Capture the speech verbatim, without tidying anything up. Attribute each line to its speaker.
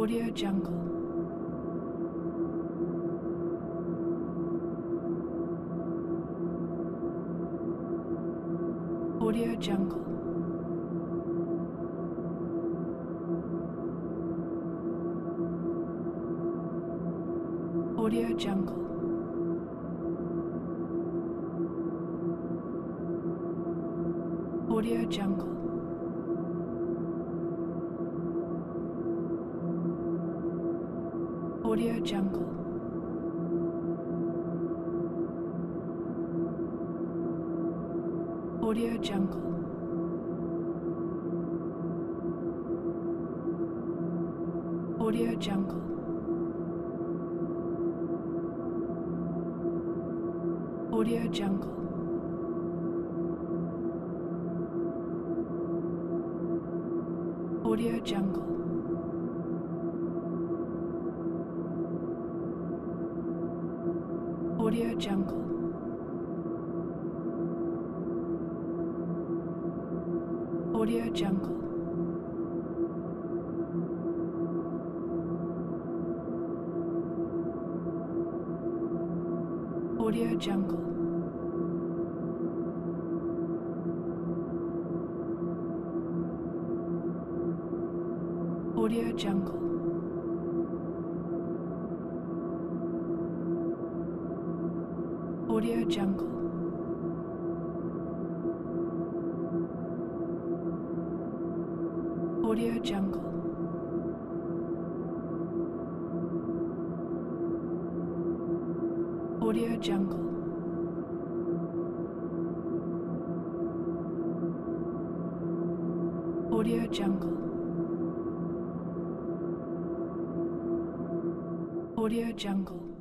Speaker 1: Audio Jungle. Audio Jungle. Audio Jungle. Audio Jungle. Audio Jungle. Audio Jungle. Audio Jungle. Audio Jungle. Audio Jungle. Audio Jungle. Audio Jungle. Audio Jungle. Audio Jungle. Audio Jungle. Audio Jungle. Audio Jungle. Audio Jungle. Audio Jungle.